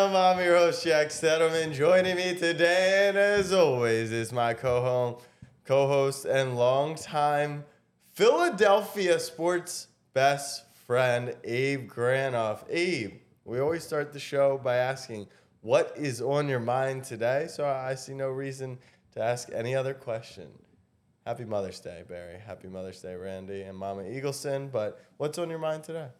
gentlemen, I'm your host, Jack Settleman. Joining me today, and as always, is my co-host and longtime Philadelphia sports best friend, Abe Granoff. Abe, we always start the show by asking, what is on your mind today? So I see no reason to ask any other question. Happy Mother's Day, Barry. Happy Mother's Day, Randy and Mama Eagleson. But what's on your mind today?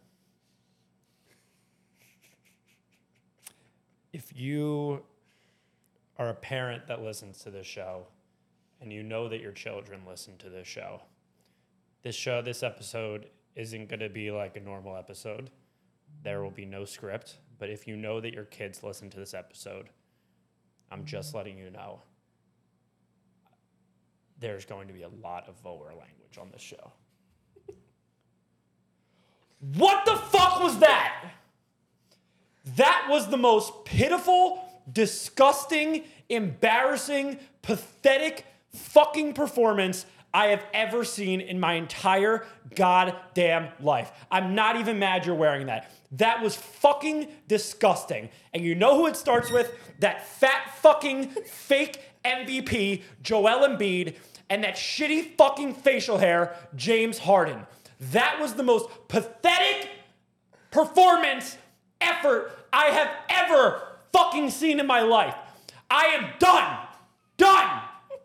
If you are a parent that listens to this show and you know that your children listen to this episode isn't going to be like a normal episode. There will be no script. But if you know that your kids listen to this episode, I'm just letting you know there's going to be a lot of vulgar language on this show. What the fuck was that? That was the most pitiful, disgusting, embarrassing, pathetic fucking performance I have ever seen in my entire goddamn life. I'm not even mad you're wearing that. That was fucking disgusting. And you know who it starts with? That fat fucking fake MVP, Joel Embiid, and that shitty fucking facial hair, James Harden. That was the most pathetic performance effort I have ever fucking seen in my life. I am done. Done.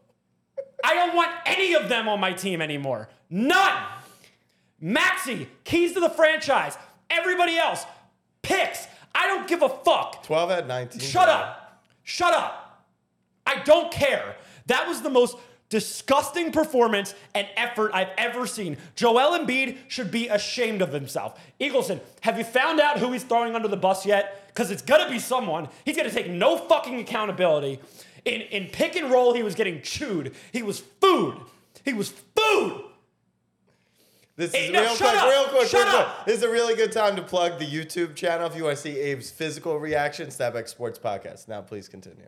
I don't want any of them on my team anymore. None. Maxey, keys to the franchise. Everybody else, picks. I don't give a fuck. 12 at 19. Shut up. Shut up. I don't care. That was the most disgusting performance and effort I've ever seen. Joel Embiid should be ashamed of himself. Eagleson, have you found out who he's throwing under the bus yet? Because it's going to be someone. He's going to take no fucking accountability. In pick and roll, he was getting chewed. He was food. He was food. This is real quick. This is a really good time to plug the YouTube channel if you want to see Abe's physical reaction. Snapback Sports Podcast. Now, please continue.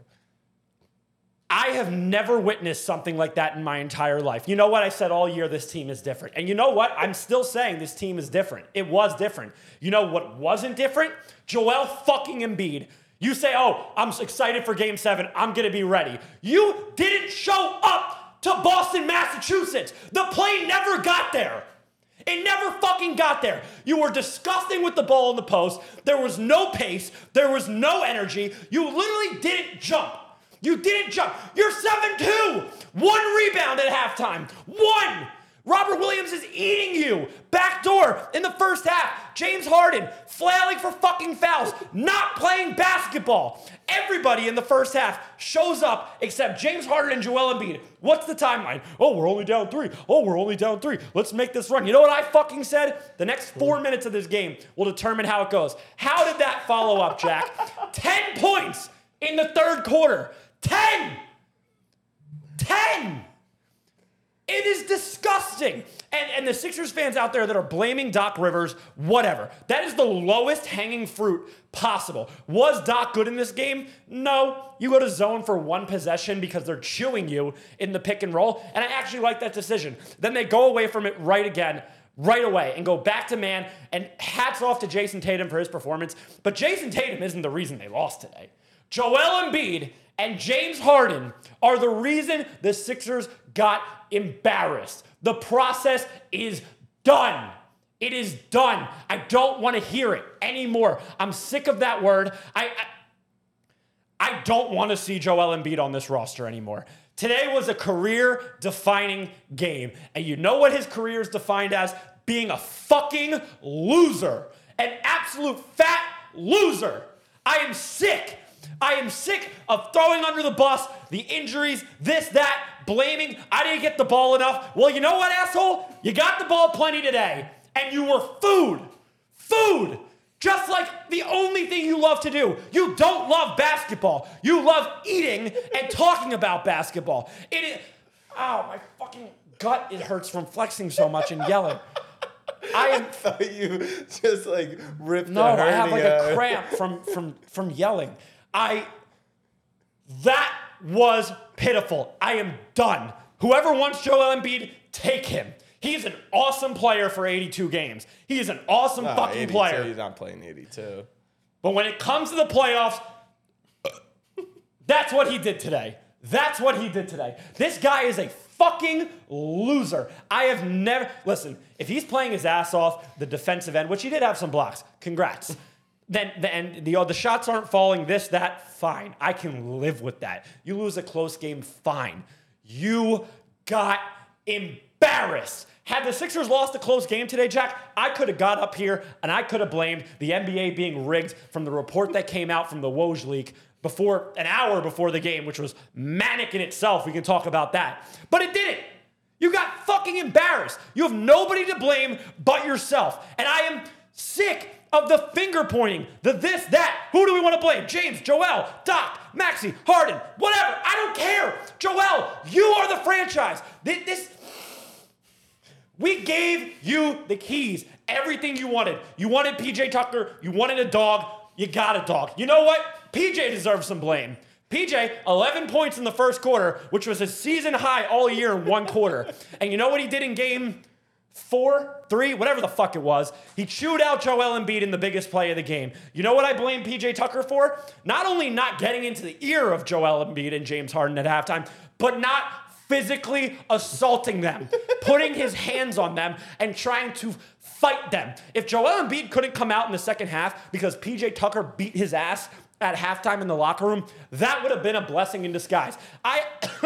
I have never witnessed something like that in my entire life. You know what? I said all year this team is different. And you know what? I'm still saying this team is different. It was different. You know what wasn't different? Joel fucking Embiid. You say, oh, I'm excited for Game 7. I'm going to be ready. You didn't show up to Boston, Massachusetts. The plane never got there. It never fucking got there. You were disgusting with the ball in the post. There was no pace. There was no energy. You literally didn't jump. You didn't jump. You're 7-2. 1 rebound at halftime. 1. Robert Williams is eating you. Backdoor in the first half. James Harden flailing for fucking fouls. Not playing basketball. Everybody in the first half shows up except James Harden and Joel Embiid. What's the timeline? Oh, we're only down 3. Oh, we're only down 3. Let's make this run. You know what I fucking said? The next 4 minutes of this game will determine how it goes. How did that follow up, Jack? 10 points in the third quarter. 10! It is disgusting. And the Sixers fans out there that are blaming Doc Rivers, whatever. That is the lowest hanging fruit possible. Was Doc good in this game? No. You go to zone for 1 possession because they're chewing you in the pick and roll. And I actually like that decision. Then they go away from it right away and go back to man. And hats off to Jason Tatum for his performance. But Jason Tatum isn't the reason they lost today. Joel Embiid and James Harden are the reason the Sixers got embarrassed. The process is done. It is done. I don't want to hear it anymore. I'm sick of that word. I don't want to see Joel Embiid on this roster anymore. Today was a career-defining game. And you know what his career is defined as? Being a fucking loser. An absolute fat loser. I am sick. I am sick of throwing under the bus, the injuries, this, that, blaming, I didn't get the ball enough. Well, you know what, asshole? You got the ball plenty today, and you were food. Food. Just like the only thing you love to do. You don't love basketball. You love eating and talking about basketball. Oh, my fucking gut, it hurts from flexing so much and yelling. I thought you just like ripped No, I have like a cramp from yelling. That was pitiful. I am done. Whoever wants Joel Embiid, take him. He's an awesome player for 82 games. He is an awesome fucking 82, player. He's not playing 82. But when it comes to the playoffs, That's what he did today. That's what he did today. This guy is a fucking loser. I have never... Listen, if he's playing his ass off, the defensive end, which he did have some blocks, congrats. Then the shots aren't falling, this, that, fine. I can live with that. You lose a close game, fine. You got embarrassed. Had the Sixers lost a close game today, Jack, I could have got up here and I could have blamed the NBA being rigged from the report that came out from the Woj leak an hour before the game, which was manic in itself. We can talk about that. But it didn't. You got fucking embarrassed. You have nobody to blame but yourself. And I am sick of the finger pointing, the this, that. Who do we want to blame? James, Joel, Doc, Maxey, Harden, whatever. I don't care. Joel, you are the franchise. We gave you the keys. Everything you wanted. You wanted PJ Tucker. You wanted a dog. You got a dog. You know what? PJ deserves some blame. PJ, 11 points in the first quarter, which was a season high all year in one quarter. And you know what he did in game 4, 3, whatever the fuck it was? He chewed out Joel Embiid in the biggest play of the game. You know what I blame PJ Tucker for? Not only not getting into the ear of Joel Embiid and James Harden at halftime, but not physically assaulting them, putting his hands on them and trying to fight them. If Joel Embiid couldn't come out in the second half because PJ Tucker beat his ass at halftime in the locker room, that would have been a blessing in disguise. I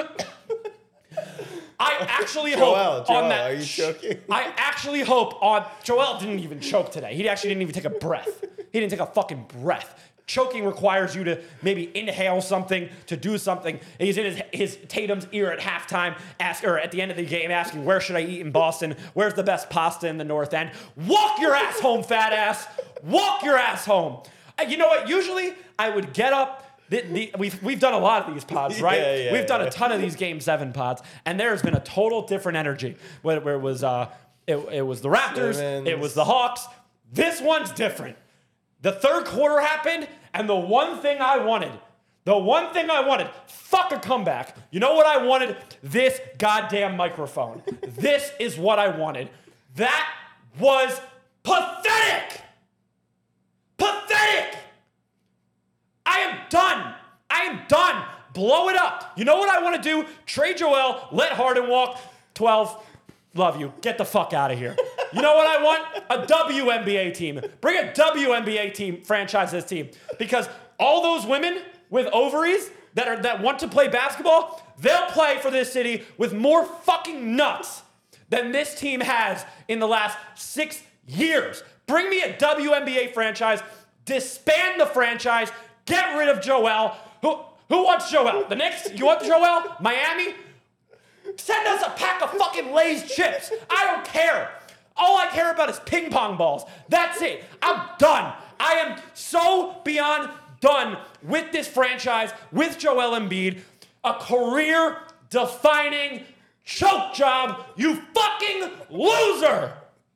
actually hope on that. Are you choking? I actually hope on... Joel didn't even choke today. He actually didn't even take a breath. He didn't take a fucking breath. Choking requires you to maybe inhale something, to do something. And he's in his Tatum's ear at halftime, or at the end of the game, asking, where should I eat in Boston? Where's the best pasta in the North End? Walk your ass home, fat ass. Walk your ass home. You know what? Usually, I would get up. We've done a lot of these pods, right? We've done a ton of these Game 7 pods, and there's been a total different energy. Where it was it was the Raptors, it was the Hawks. This one's different. The third quarter happened, and the one thing I wanted, fuck a comeback. You know what I wanted? This goddamn microphone. This is what I wanted. That was pathetic. Pathetic. I am done. Blow it up. You know what I want to do? Trade Joel, let Harden walk. 12. Love you. Get the fuck out of here. You know what I want? A WNBA team. Bring a WNBA team, franchise this team. Because all those women with ovaries that want to play basketball, they'll play for this city with more fucking nuts than this team has in the last 6 years. Bring me a WNBA franchise. Disband the franchise. Get rid of Joel. Who wants Joel? The Knicks? You want Joel? Miami? Send us a pack of fucking Lay's chips. I don't care. All I care about is ping pong balls. That's it. I'm done. I am so beyond done with this franchise, with Joel Embiid. A career-defining choke job, you fucking loser.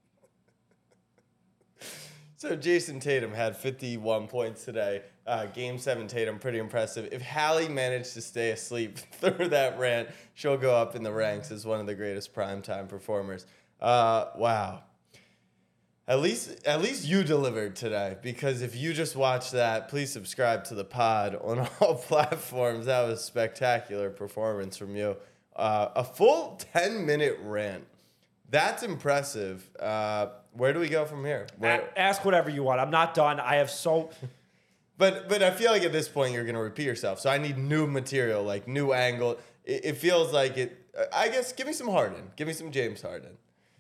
So Jason Tatum had 51 points today. Game 7 Tatum, pretty impressive. If Hallie managed to stay asleep through that rant, she'll go up in the ranks as one of the greatest primetime performers. Wow. At least you delivered today, because if you just watched that, please subscribe to the pod on all platforms. That was a spectacular performance from you. A full 10-minute rant. That's impressive. Where do we go from here? Ask whatever you want. I'm not done. I have so... But I feel like at this point you're going to repeat yourself. So I need new material, like new angle. It feels like it... I guess give me some Harden. Give me some James Harden.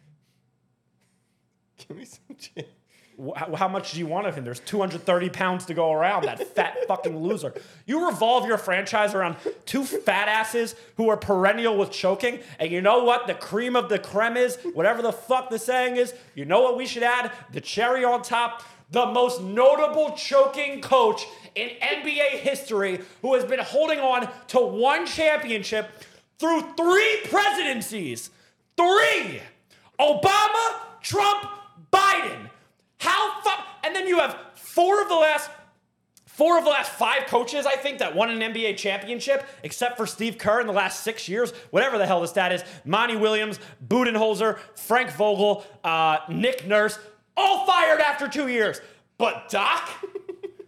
Give me some James... How much do you want of him? There's 230 pounds to go around, that fat fucking loser. You revolve your franchise around two fat asses who are perennial with choking, and you know what the cream of the creme is? Whatever the fuck the saying is, you know what we should add? The cherry on top. The most notable choking coach in NBA history who has been holding on to one championship through 3 presidencies. 3! Obama, Trump, Biden. And then you have four of the last 5 coaches, I think, that won an NBA championship, except for Steve Kerr in the last 6 years, whatever the hell the stat is. Monty Williams, Budenholzer, Frank Vogel, Nick Nurse, all fired after 2 years. But Doc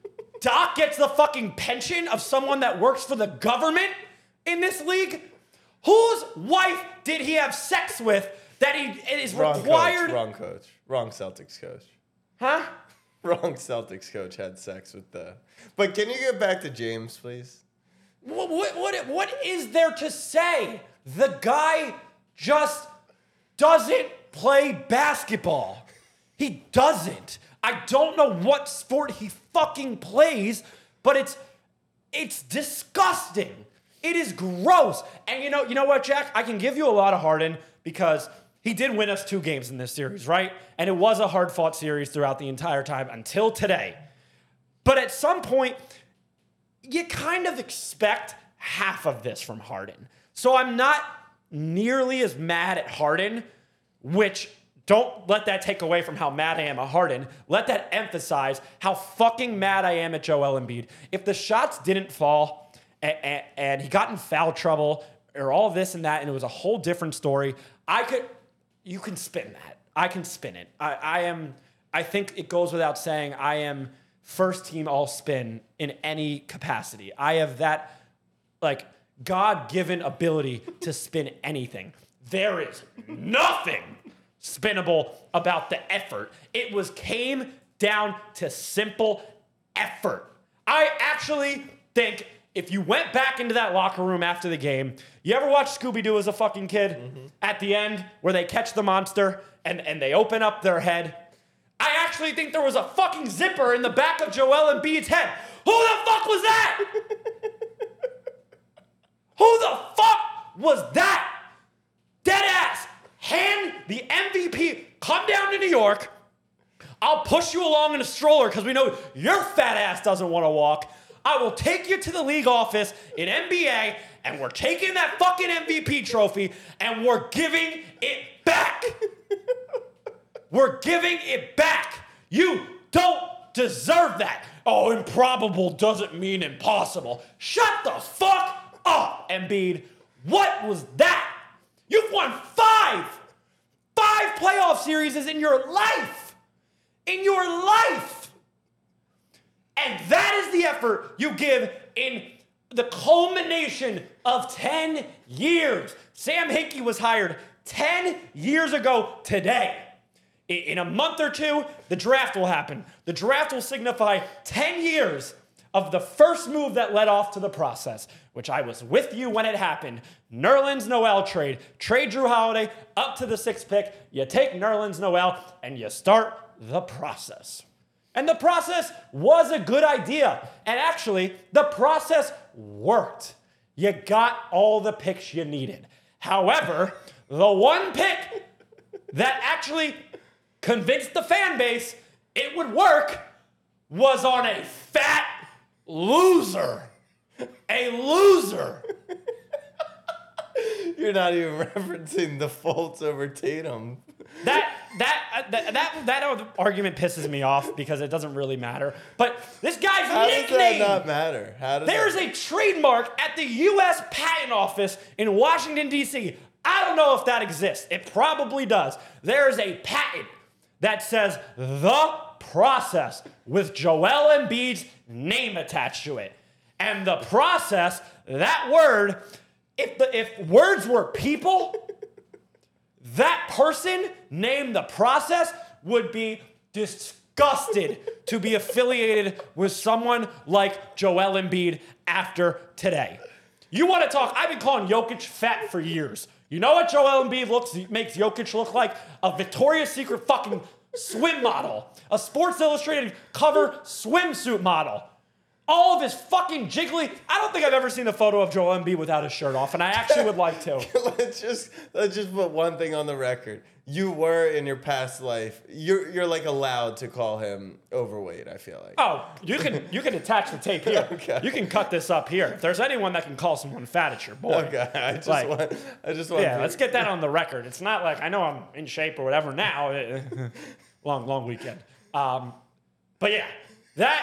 Doc gets the fucking pension of someone that works for the government in this league? Whose wife did he have sex with that he is required? Wrong coach. Wrong Celtics coach. Huh? Wrong Celtics coach had sex with the... But can you get back to James, please? What is there to say? The guy just doesn't play basketball. He doesn't. I don't know what sport he fucking plays, but it's disgusting. It is gross. And you know what, Jack? I can give you a lot of Harden because he did win us 2 games in this series, right? And it was a hard-fought series throughout the entire time until today. But at some point, you kind of expect half of this from Harden. So I'm not nearly as mad at Harden, which don't let that take away from how mad I am at Harden. Let that emphasize how fucking mad I am at Joel Embiid. If the shots didn't fall and he got in foul trouble or all this and that, and it was a whole different story, you can spin that. I can spin it. I think it goes without saying I am first team all spin in any capacity. I have that like God-given ability to spin anything. There is nothing spinnable about the effort. It came down to simple effort. I actually think if you went back into that locker room after the game, you ever watch Scooby-Doo as a fucking kid? Mm-hmm. At the end, where they catch the monster and they open up their head. I actually think there was a fucking zipper in the back of Joel Embiid's head. Who the fuck was that? Who the fuck was that? Dead ass. Hand the MVP. Come down to New York. I'll push you along in a stroller because we know your fat ass doesn't want to walk. I will take you to the league office in NBA, and we're taking that fucking MVP trophy, and we're giving it back. We're giving it back. You don't deserve that. Oh, improbable doesn't mean impossible. Shut the fuck up, Embiid. What was that? You've won 5 playoff series in your life. In your life. And that is the effort you give in the culmination of 10 years. Sam Hinkie was hired 10 years ago today. In a month or 2, the draft will happen. The draft will signify 10 years of the first move that led off to the process, which I was with you when it happened. Nerlens Noel trade. Trade Drew Holiday up to the 6th pick. You take Nerlens Noel and you start the process. And the process was a good idea. And actually, the process worked. You got all the picks you needed. However, the one pick that actually convinced the fan base it would work was on a fat loser. A loser. You're not even referencing the Fultz over Tatum. That argument pisses me off because it doesn't really matter. But this guy's nickname. How does that not matter? There's a trademark at the U.S. Patent Office in Washington, D.C. I don't know if that exists. It probably does. There's a patent that says the process with Joel Embiid's name attached to it. And the process, that word, if words were people, that person named the process would be disgusted to be affiliated with someone like Joel Embiid after today. You want to talk, I've been calling Jokic fat for years. You know what Joel Embiid makes Jokic look like? A Victoria's Secret fucking swim model. A Sports Illustrated cover swimsuit model. All of his fucking jiggly. I don't think I've ever seen a photo of Joel Embiid without his shirt off, and I actually would like to. let's just put one thing on the record. You were in your past life. You're like allowed to call him overweight. I feel like. Oh, you can attach the tape here. Okay. You can cut this up here. If there's anyone that can call someone fat, it's your boy. Okay. I just want. Yeah, let's get that on the record. It's not like I know I'm in shape or whatever now. long weekend. But yeah,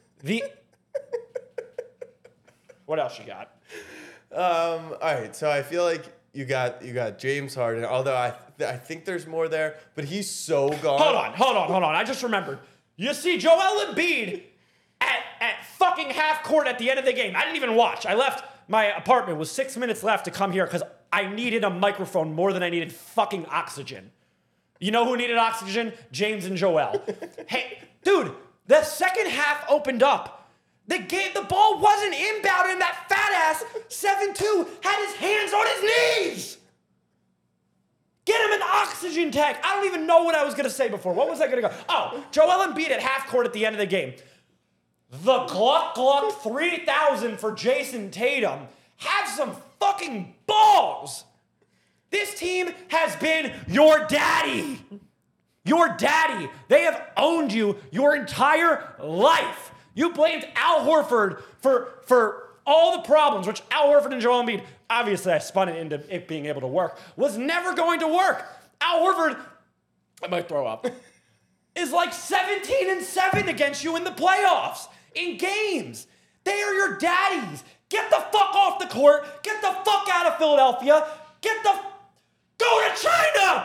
What else you got? All right, so I feel like you got James Harden, although I think there's more there, but he's so gone. Hold on. I just remembered. You see Joel Embiid at fucking half court at the end of the game. I didn't even watch. I left my apartment with 6 minutes left to come here because I needed a microphone more than I needed fucking oxygen. You know who needed oxygen? James and Joel. Hey, dude, the second half opened up. The ball wasn't inbound, and that fat ass 7'2" had his hands on his knees. Get him an oxygen tank. I don't even know what I was going to say before. What was I going to go? Oh, Joel Embiid at half court at the end of the game. The Gluck Gluck 3000 for Jason Tatum. Have some fucking balls. This team has been your daddy. Your daddy. They have owned you your entire life. You blamed Al Horford for all the problems, which Al Horford and Joel Embiid, obviously I spun it into it being able to work, was never going to work. Al Horford, I might throw up, is like 17-7 against you in the playoffs, in games. They are your daddies. Get the fuck off the court. Get the fuck out of Philadelphia. Go to China.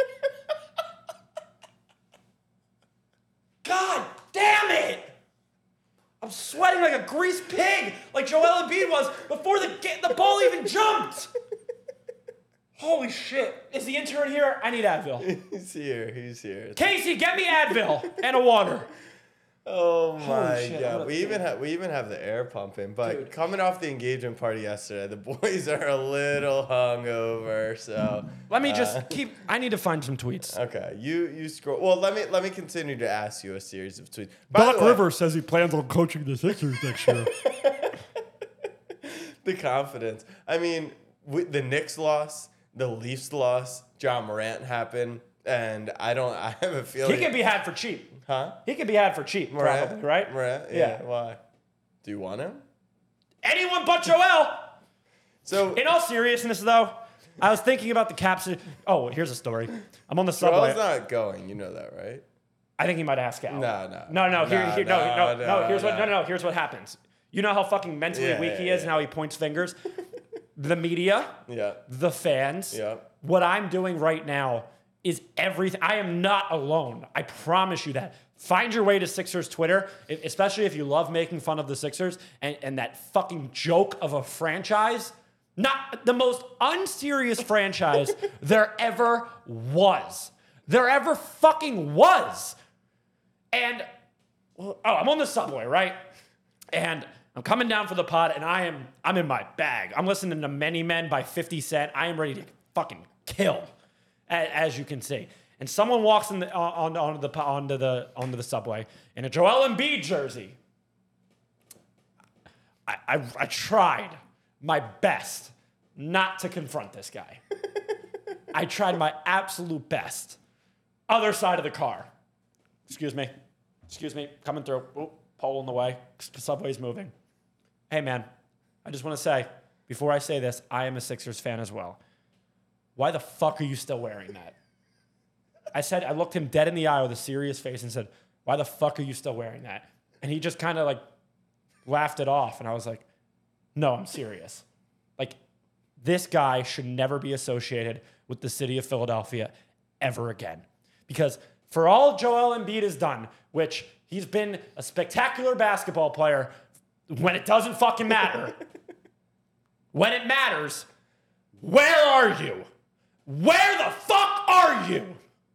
God damn it. I'm sweating like a greased pig, like Joel Embiid was before the ball even jumped. Holy shit. Is the intern here? I need Advil. He's here. Casey, get me Advil and a water. Oh my shit, god. We even have the air pumping, but Dude. coming off the engagement party yesterday, the boys are a little hungover, so Let me just I need to find some tweets. okay. You scroll. Well, let me continue to ask you a series of tweets. By the way, Rivers says he plans on coaching the Sixers next year. the confidence. I mean, with the Knicks loss, the Leafs loss, John Morant happened, and I have a feeling He can be had for cheap. Huh? He can be had for cheap, Morant, probably, right? Morant? Yeah. Why? Do you want him? Anyone but Joel. So In all seriousness, though, I was thinking about the Caps. Oh, here's a story. I'm on the subway. Joel's not going. You know that, right? I think he might ask out. No. Here's what happens. You know how fucking mentally weak he is and how he points fingers? The media, Yeah. the fans. Yeah. What I'm doing right now is everything. I am not alone. I promise you that. Find your way to Sixers Twitter, especially if you love making fun of the Sixers and that fucking joke of a franchise. Not the most unserious franchise there ever was. There ever fucking was. And, I'm on the subway, right? And I'm coming down for the pod, and I'm in my bag. I'm listening to Many Men by 50 Cent. I am ready to fucking kill, as you can see. And someone walks onto the subway in a Joel Embiid jersey. I tried my best not to confront this guy. I tried my absolute best. Other side of the car. Excuse me, coming through. Ooh, pole in the way. Subway's moving. Hey, man, I just want to say, before I say this, I am a Sixers fan as well. Why the fuck are you still wearing that? I looked him dead in the eye with a serious face and said, why the fuck are you still wearing that? And he just kind of like laughed it off. And I was like, no, I'm serious. Like, this guy should never be associated with the city of Philadelphia ever again. Because for all Joel Embiid has done, which he's been a spectacular basketball player when it doesn't fucking matter, when it matters, where are you? Where the fuck are you?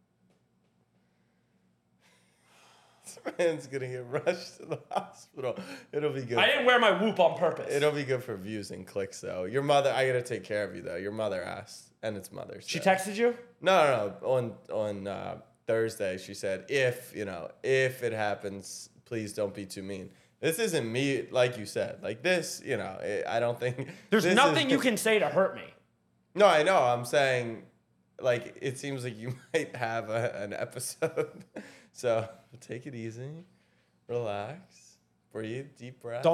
Man's gonna get rushed to the hospital. It'll be good. I didn't wear my whoop on purpose. It'll be good for views and clicks, though. Your mother, I gotta take care of you, though. Your mother asked, and it's Mother's She Day. texted you? No. On Thursday, she said, if it happens, please don't be too mean. This isn't me, like you said. Like this, I don't think There's nothing you can say to hurt me. No, I know. I'm saying, like, it seems like you might have an episode. So take it easy, relax, breathe, deep breath.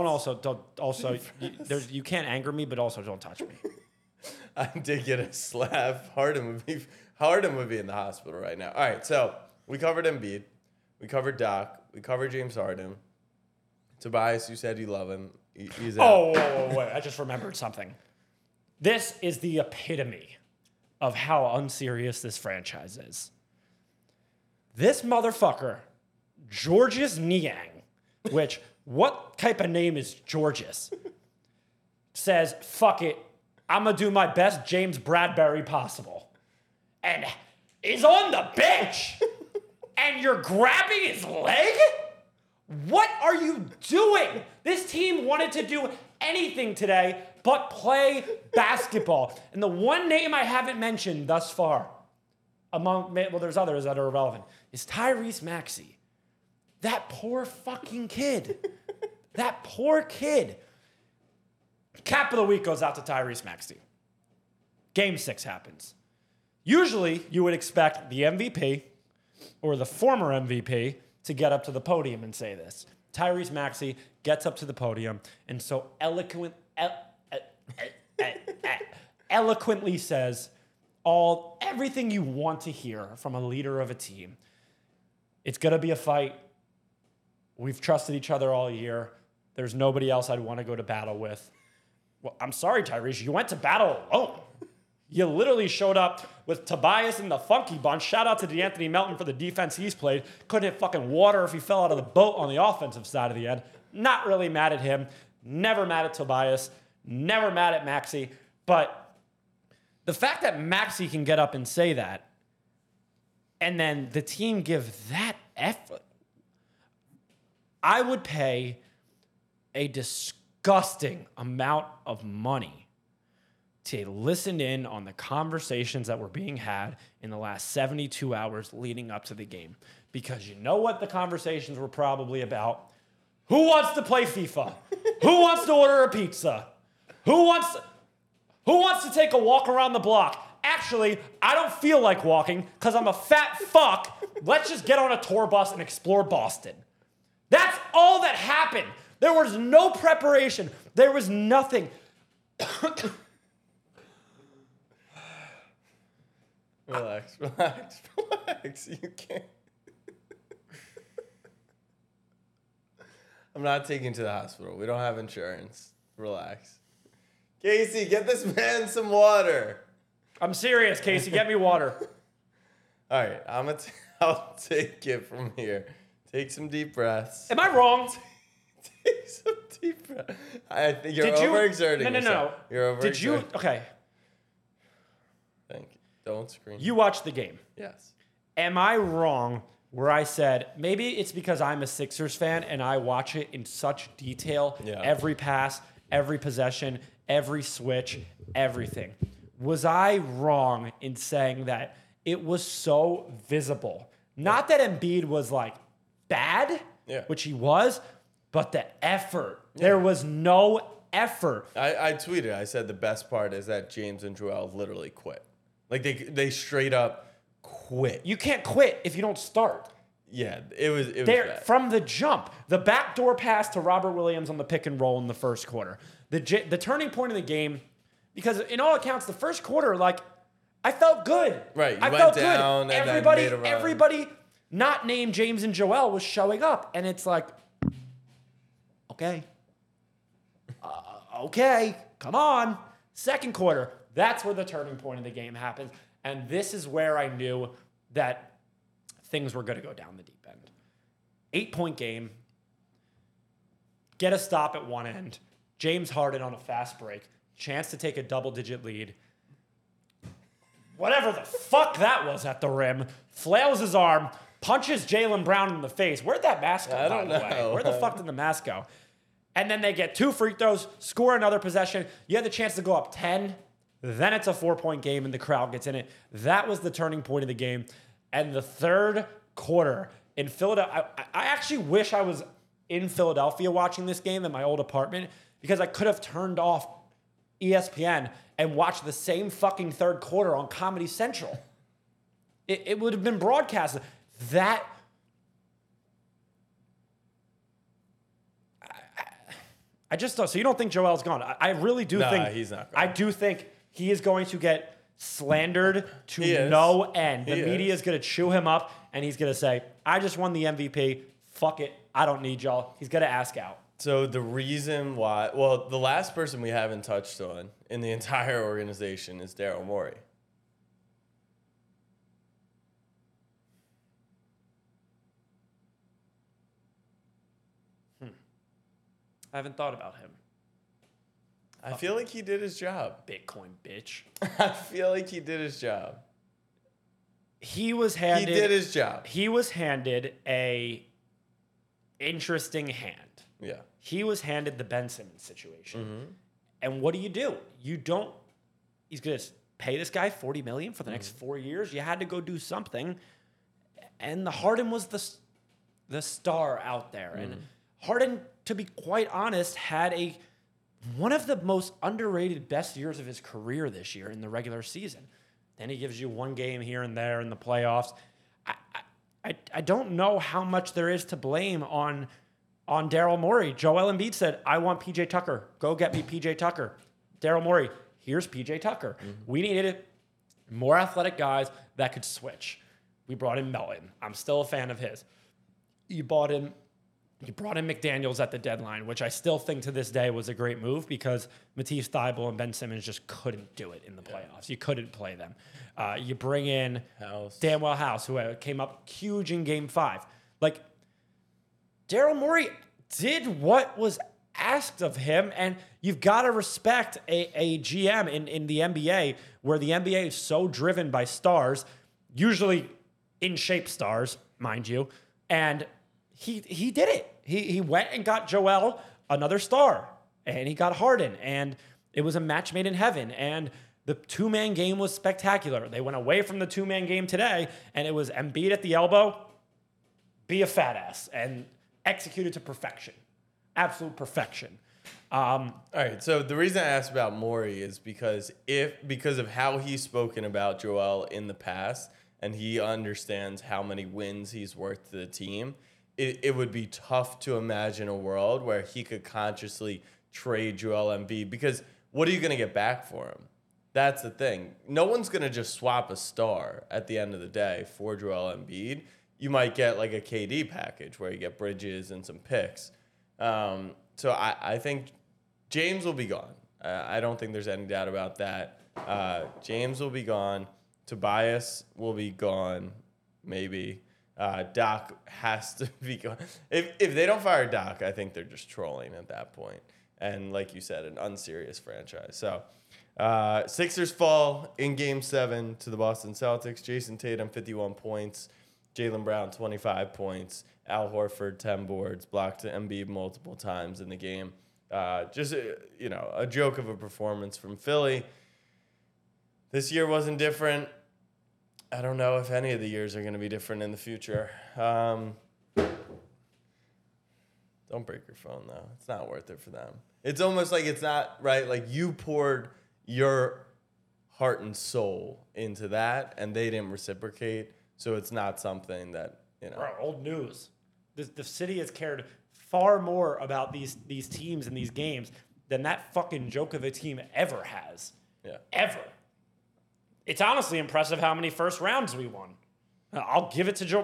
You can't anger me, but also don't touch me. I did get a slap. Harden would be in the hospital right now. All right, so we covered Embiid, we covered Doc, we covered James Harden. Tobias, you said you love him. He's out. Oh, wait, I just remembered something. This is the epitome of how unserious this franchise is. This motherfucker, Georges Niang, which What type of name is Georges? Says, fuck it, I'm going to do my best James Bradbury possible. And is on the bench. And you're grabbing his leg? What are you doing? This team wanted to do anything today but play basketball. And the one name I haven't mentioned thus far, there's others that are irrelevant, is Tyrese Maxey. That poor fucking kid. That poor kid. Cap of the week goes out to Tyrese Maxey. Game 6 happens. Usually, you would expect the MVP or the former MVP to get up to the podium and say this. Tyrese Maxey gets up to the podium and so eloquently says everything you want to hear from a leader of a team. It's going to be a fight. We've trusted each other all year. There's nobody else I'd want to go to battle with. Well, I'm sorry, Tyrese. You went to battle alone. You literally showed up with Tobias and the Funky Bunch. Shout out to DeAnthony Melton for the defense he's played. Couldn't hit fucking water if he fell out of the boat on the offensive side of the end. Not really mad at him. Never mad at Tobias. Never mad at Maxey. But the fact that Maxey can get up and say that, and then the team give that effort, I would pay a disgusting amount of money to listen in on the conversations that were being had in the last 72 hours leading up to the game. Because you know what the conversations were probably about? Who wants to play FIFA? Who wants to order a pizza? Who wants to take a walk around the block? Actually, I don't feel like walking because I'm a fat fuck. Let's just get on a tour bus and explore Boston. That's all that happened. There was no preparation. There was nothing. Relax. You can't. I'm not taking you to the hospital. We don't have insurance. Relax. Casey, get this man some water. I'm serious, Casey. Get me water. All right, I'll take it from here. Take some deep breaths. Am I wrong? Take some deep breaths. I think you're overexerting yourself. No. You're overexerting. Did you? Okay. Thank you. Don't scream. You watched the game. Yes. Am I wrong where I said maybe it's because I'm a Sixers fan and I watch it in such detail, every pass, every possession, every switch, everything. Was I wrong in saying that it was so visible? Not that Embiid was like bad, which he was, but the effort. Yeah. There was no effort. I tweeted, I said the best part is that James and Joel literally quit. Like they straight up quit. You can't quit if you don't start. Yeah, it was bad. From the jump. The backdoor pass to Robert Williams on the pick and roll in the first quarter. The turning point of the game, because in all accounts, the first quarter, like, I felt good. Right, I felt good. Everybody not named James and Joel was showing up. And it's like, okay. Okay, come on. Second quarter, that's where the turning point of the game happens. And this is where I knew that things were going to go down the deep end. 8-point game. Get a stop at one end. James Harden on a fast break. Chance to take a double-digit lead. Whatever the fuck that was at the rim. Flails his arm. Punches Jaylen Brown in the face. Where'd that mask go, by the way? Where the fuck did the mask go? And then they get 2 free throws, score another possession. You had the chance to go up 10. Then it's a 4-point game and the crowd gets in it. That was the turning point of the game. And the third quarter in Philadelphia, I actually wish I was in Philadelphia watching this game in my old apartment because I could have turned off ESPN and watched the same fucking third quarter on Comedy Central. It would have been broadcasted. That... I just thought, so you don't think Joel's gone? I really do think... No, he's not gone. I do think he is going to get slandered to no end. The media is going to chew him up, and he's going to say, I just won the MVP. Fuck it. I don't need y'all. He's going to ask out. So the reason why... Well, the last person we haven't touched on in the entire organization is Daryl Morey. I haven't thought about him. I feel like he did his job. Bitcoin bitch. I feel like he did his job. He was handed. He did his job. He was handed a interesting hand. Yeah. He was handed the Ben Simmons situation. Mm-hmm. And what do? You don't. He's gonna pay this guy $40 million for the next 4 years. You had to go do something. And the Harden was the star out there. And Harden, to be quite honest, had one of the most underrated best years of his career this year in the regular season. Then he gives you one game here and there in the playoffs. I don't know how much there is to blame on Daryl Morey. Joel Embiid said, I want PJ Tucker. Go get me PJ Tucker. Daryl Morey, here's PJ Tucker. We needed more athletic guys that could switch. We brought in Melton. I'm still a fan of his. You brought in McDaniels at the deadline, which I still think to this day was a great move because Matisse Thybulle and Ben Simmons just couldn't do it in the playoffs. You couldn't play them. You bring in Damwell House, who came up huge in Game 5. Like, Daryl Morey did what was asked of him, and you've got to respect a GM in the NBA, where the NBA is so driven by stars, usually in-shape stars, mind you, and he did it. He went and got Joel another star, and he got Harden, and it was a match made in heaven, and the two-man game was spectacular. They went away from the two-man game today, and it was Embiid at the elbow, be a fat ass, and executed to perfection. Absolute perfection. All right, so the reason I asked about Morey is because of how he's spoken about Joel in the past, and he understands how many wins he's worth to the team, it would be tough to imagine a world where he could consciously trade Joel Embiid, because what are you going to get back for him? That's the thing. No one's going to just swap a star at the end of the day for Joel Embiid. You might get like a KD package where you get Bridges and some picks. So I think James will be gone. I don't think there's any doubt about that. James will be gone. Tobias will be gone, maybe. Doc has to be gone. If they don't fire Doc, I think they're just trolling at that point. And like you said, an unserious franchise. So Sixers fall in Game 7 to the Boston Celtics. Jason Tatum, 51 points. Jaylen Brown, 25 points. Al Horford, 10 boards. Blocked Embiid multiple times in the game. Just, a joke of a performance from Philly. This year wasn't different. I don't know if any of the years are going to be different in the future. Don't break your phone, though. It's not worth it for them. It's almost like it's not, right? Like you poured your heart and soul into that, and they didn't reciprocate. So it's not something that, Bro, old news. The city has cared far more about these teams and these games than that fucking joke of a team ever has. Yeah. Ever. It's honestly impressive how many first rounds we won. I'll give it to Joe.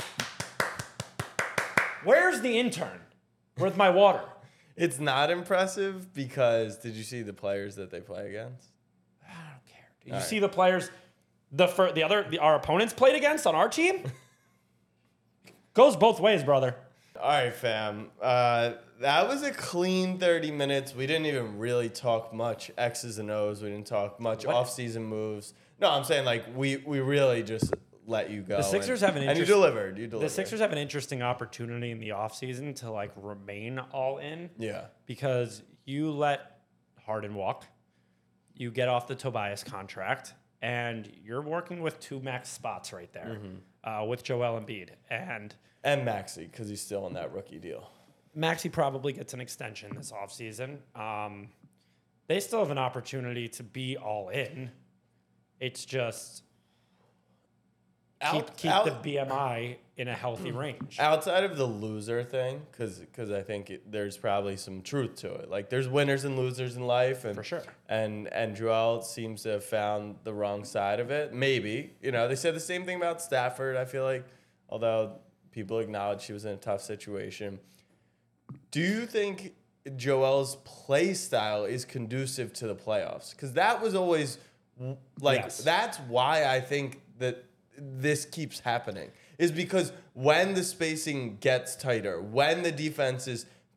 Where's the intern? Where's my water? It's not impressive because did you see the players that they play against? I don't care. Did you see the players our opponents played against on our team? Goes both ways, brother. All right, fam. That was a clean 30 minutes. We didn't even really talk much X's and O's. We didn't talk much off-season moves. No, I'm saying like we really just let you go. The Sixers have an and you delivered. The Sixers have an interesting opportunity in the offseason to like remain all in. Yeah. Because you let Harden walk, you get off the Tobias contract, and you're working with two max spots right there with Joel Embiid and Maxey, because he's still in that rookie deal. Maxey probably gets an extension this offseason. They still have an opportunity to be all in. It's just keep the BMI in a healthy range. Outside of the loser thing, because I think there's probably some truth to it. Like there's winners and losers in life, and for sure. And Joel seems to have found the wrong side of it. Maybe they said the same thing about Stafford. I feel like, although people acknowledge he was in a tough situation. Do you think Joel's play style is conducive to the playoffs? Because that was always that's why I think that this keeps happening, is because when the spacing gets tighter, when the defenses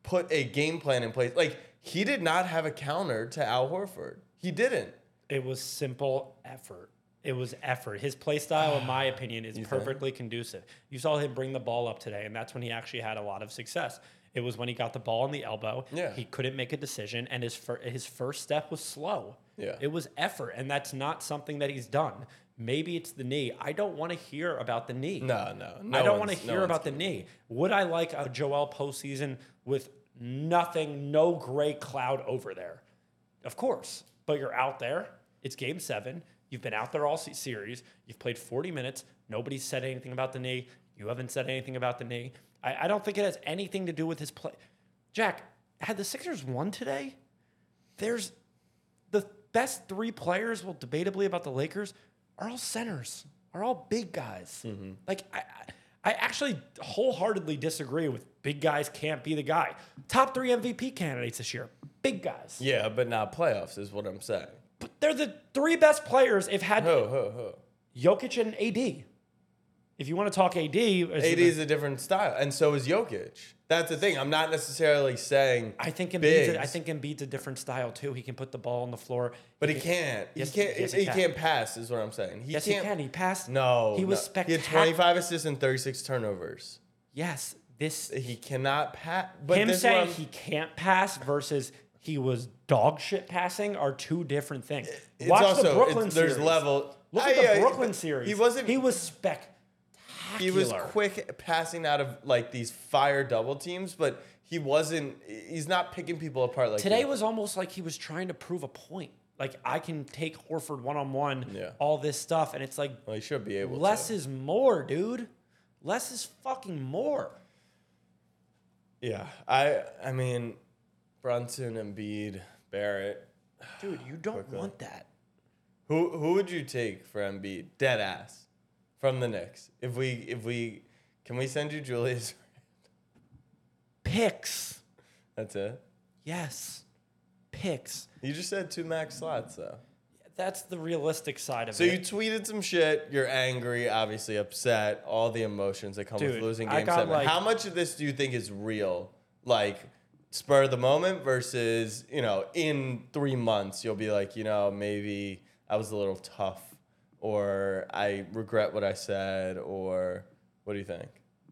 put a game plan in place. Like, he did not have a counter to Al Horford. He didn't. It was simple effort. It was effort. His play style, in my opinion, is perfectly conducive. You saw him bring the ball up today, and that's when he actually had a lot of success. It was when he got the ball in the elbow. Yeah. He couldn't make a decision, and his first step was slow. Yeah. It was effort, and that's not something that he's done. Maybe it's the knee. I don't want to hear about the knee. No. I don't want to hear about the knee. Would I like a Joel postseason with nothing, no gray cloud over there? Of course. But you're out there. It's game 7. You've been out there all series. You've played 40 minutes. Nobody's said anything about the knee. You haven't said anything about the knee. I don't think it has anything to do with his play. Jack, had the Sixers won today, there's the best 3 players, well, debatably about the Lakers, are all centers, are all big guys. Mm-hmm. Like, I actually wholeheartedly disagree with big guys can't be the guy. Top 3 MVP candidates this year, big guys. Yeah, but not playoffs is what I'm saying. But they're the 3 best players if had Who? Jokic and AD. If you want to talk AD is a different style, and so is Jokic. That's the thing. I'm not necessarily saying I think bigs, Embiid's a different style too. He can put the ball on the floor, but he can't. Yes, He can't pass. Is what I'm saying. Yes, he can. He passed. No, he was He spectacular. had 25 assists and 36 turnovers. Yes, He cannot pass. Him saying he can't pass versus he was dog shit passing are 2 different things. It's Watch also, the Brooklyn series. There's level. Look at the Brooklyn series. He wasn't. He was spectacular. He was quick passing out of like these fire double teams, but he wasn't. He's not picking people apart like Today that. was almost like he was trying to prove a point. Like, I can take Horford one-on-one, Yeah. all this stuff, and it's like, Well, he should be able less to. is more, dude. Less is fucking more. Yeah, I mean, Brunson, Embiid, Barrett. Dude, you don't Quickly. want that. Who would you take for Embiid? Dead ass from the Knicks. If we can we send you Julius? Picks. That's it. Yes. Picks. You just said 2 max slots though. That's the realistic side of So it. you tweeted some shit. You're angry, obviously upset. All the emotions that come with Dude, losing I Game got, 7. like- How much of this do you think is real? Like spur of the moment versus in 3 months you'll be like maybe I was a little tough, or I regret what I said, or what do you think?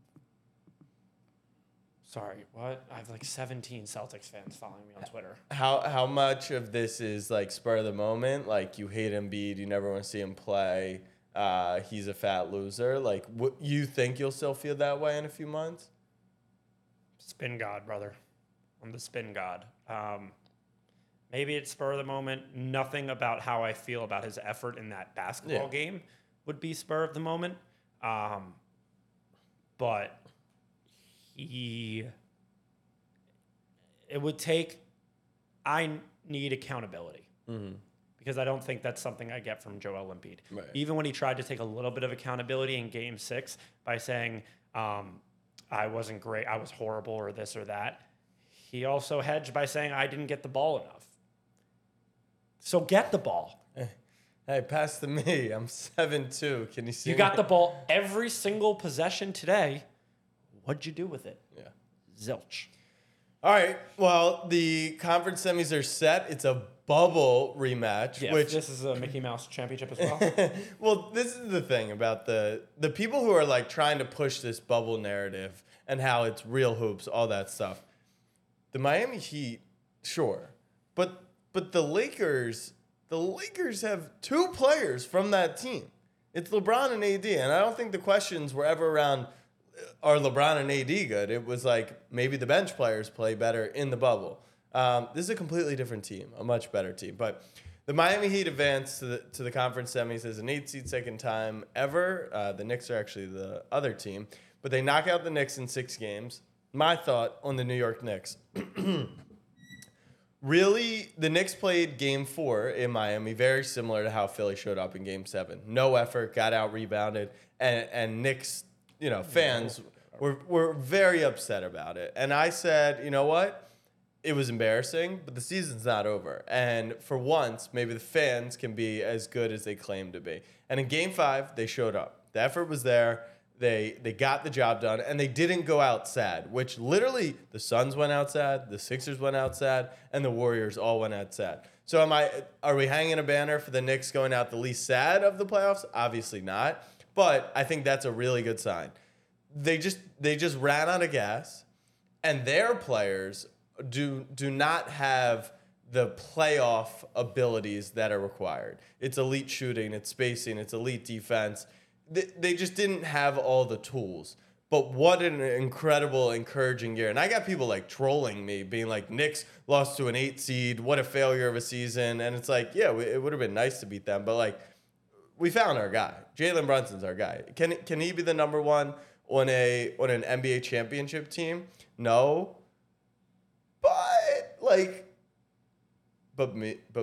Sorry, what? I have like 17 Celtics fans following me on Twitter. How much of this is like spur of the moment? Like you hate Embiid, you never want to see him play. He's a fat loser. Like you think you'll still feel that way in a few months? Spin god, brother. I'm the spin god. Maybe it's spur of the moment. Nothing about how I feel about his effort in that basketball game would be spur of the moment. But it would take, I need accountability. Mm-hmm. Because I don't think that's something I get from Joel Embiid. Right. Even when he tried to take a little bit of accountability in Game 6 by saying, I wasn't great, I was horrible, or this or that, he also hedged by saying, I didn't get the ball enough. So get the ball. Hey, pass to me. I'm 7'2". Can you see? You got the ball every single possession today. What'd you do with it? Yeah. Zilch. All right. Well, the conference semis are set. It's a bubble rematch, Yeah, which this is a Mickey Mouse championship as well. well, this is the thing about the people who are like trying to push this bubble narrative and how it's real hoops, all that stuff. The Miami Heat, sure, but the Lakers have 2 players from that team. It's LeBron and AD, and I don't think the questions were ever around are LeBron and AD good. It was like maybe the bench players play better in the bubble. This is a completely different team, a much better team. But the Miami Heat advanced to the conference semis as an 8-seed, second time ever. The Knicks are actually the other team, but they knock out the Knicks in 6 games. My thought on the New York Knicks. Really, the Knicks played Game 4 in Miami, very similar to how Philly showed up in Game 7. No effort, got out rebounded, and Knicks, fans were very upset about it. And I said, you know what? It was embarrassing, but the season's not over. And for once, maybe the fans can be as good as they claim to be. And in Game 5, they showed up. The effort was there. They got the job done, and they didn't go out sad, which literally the Suns went out sad, the Sixers went out sad, and the Warriors all went out sad. So are we hanging a banner for the Knicks going out the least sad of the playoffs? Obviously not. But I think that's a really good sign. They just ran out of gas, and their players do not have the playoff abilities that are required. It's elite shooting, it's spacing, it's elite defense. They just didn't have all the tools. But what an incredible, encouraging year. And I got people like trolling me, being like, Knicks lost to an 8 seed. What a failure of a season. And it's like, yeah, it would have been nice to beat them. But like, we found our guy. Jalen Brunson's our guy. Can he be the number one on an NBA championship team? No. But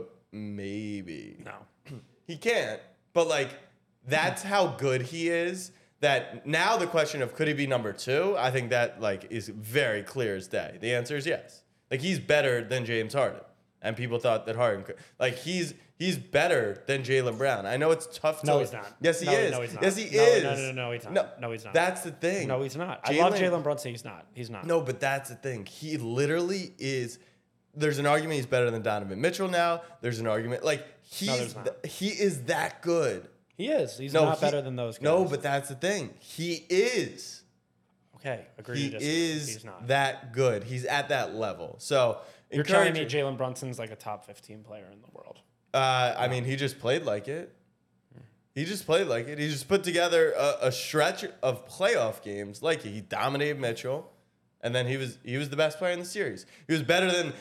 maybe. No. He can't. But like, that's how good he is. That now the question of could he be number 2, I think that like is very clear as day. The answer is yes. Like he's better than James Harden, and people thought that Harden could. Like he's better than Jaylen Brown. I know it's tough. No, he's not. Yes, he is. No, he's not. Yes, he is. No, he's not. No, he's not. That's the thing. No, he's not. I love Jalen Brunson. He's not. He's not. No, but that's the thing. He literally is. There's an argument he's better than Donovan Mitchell now. There's an argument like he is that good. He is. He's not better than those guys. No, but that's the thing. He is. Okay, agree. He is He's not that good. He's at that level. So you're telling me Jalen Brunson's like a top 15 player in the world? I mean, he just played like it. He just played like it. He just put together a stretch of playoff games like it. He dominated Mitchell, and then he was the best player in the series. He was better than